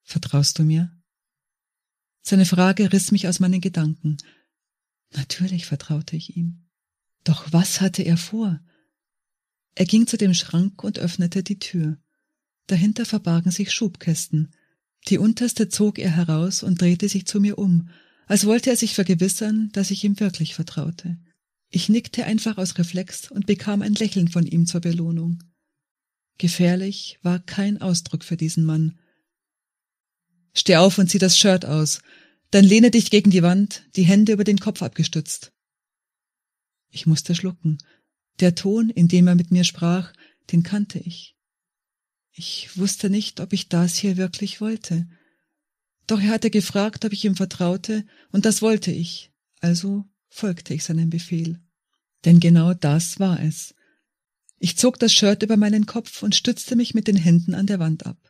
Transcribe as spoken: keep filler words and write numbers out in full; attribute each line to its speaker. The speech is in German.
Speaker 1: »Vertraust du mir?« Seine Frage riss mich aus meinen Gedanken. Natürlich vertraute ich ihm. Doch was hatte er vor? Er ging zu dem Schrank und öffnete die Tür. Dahinter verbargen sich Schubkästen. Die unterste zog er heraus und drehte sich zu mir um, als wollte er sich vergewissern, dass ich ihm wirklich vertraute. Ich nickte einfach aus Reflex und bekam ein Lächeln von ihm zur Belohnung. Gefährlich war kein Ausdruck für diesen Mann. »Steh auf und zieh das Shirt aus. Dann lehne dich gegen die Wand, die Hände über den Kopf abgestützt.« Ich musste schlucken. Der Ton, in dem er mit mir sprach, den kannte ich. Ich wusste nicht, ob ich das hier wirklich wollte. Doch er hatte gefragt, ob ich ihm vertraute, und das wollte ich, also folgte ich seinem Befehl. Denn genau das war es. Ich zog das Shirt über meinen Kopf und stützte mich mit den Händen an der Wand ab.